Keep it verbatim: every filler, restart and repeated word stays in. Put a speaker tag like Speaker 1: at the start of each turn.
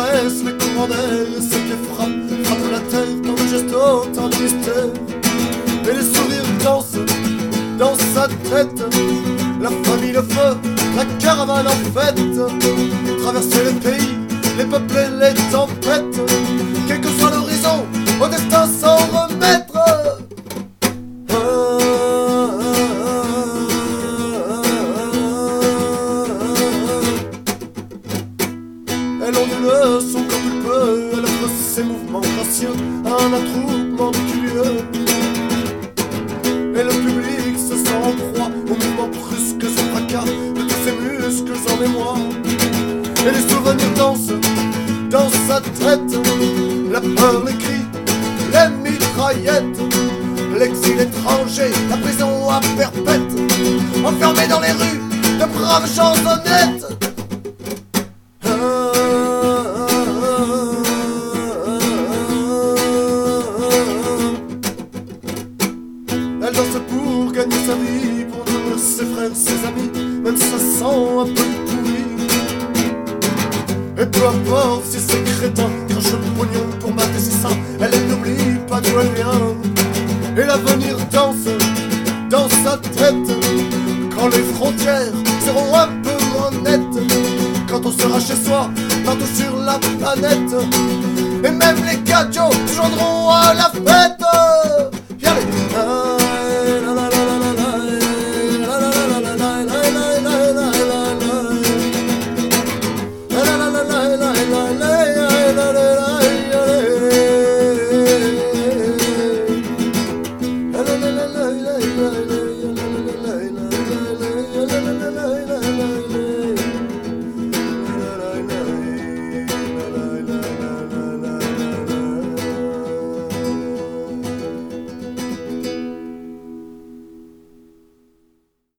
Speaker 1: caresse les courants d'air, et celle qui frappe, frappe la terre, tant de gestes, tant de mystère. Et les sourires dansent dans sa tête, la famille, le feu, la caravane en fête. Traverser les pays, les peuples et les tempêtes, quel que soit l'horizon, au destin s'en remettre. Elle ondule son corps pulpeux, elle offre ses mouvements gracieux à un attroupement curieux. Et le public se sent en proie au mouvement brusque et fracas de tous ses muscles en mémoire. Et les souvenirs dansent dans sa tête, la peur, les cris, les mitraillettes, l'exil étranger, la prison à perpète, enfermés dans les rues de braves gens honnêtes. Elle danse pour gagner sa vie, pour nourrir ses frères, ses amis, même si ça sent un peu pourri. Et peu importe si c'est crétin crachent le pognon pour mater ses seins, elle, elle n'oublie pas d'où elle vient. Et l'avenir danse dans sa tête, quand les frontières seront un peu moins nettes, quand on sera chez soi, partout sur la planète, et même les gadgets se joindront à la fête.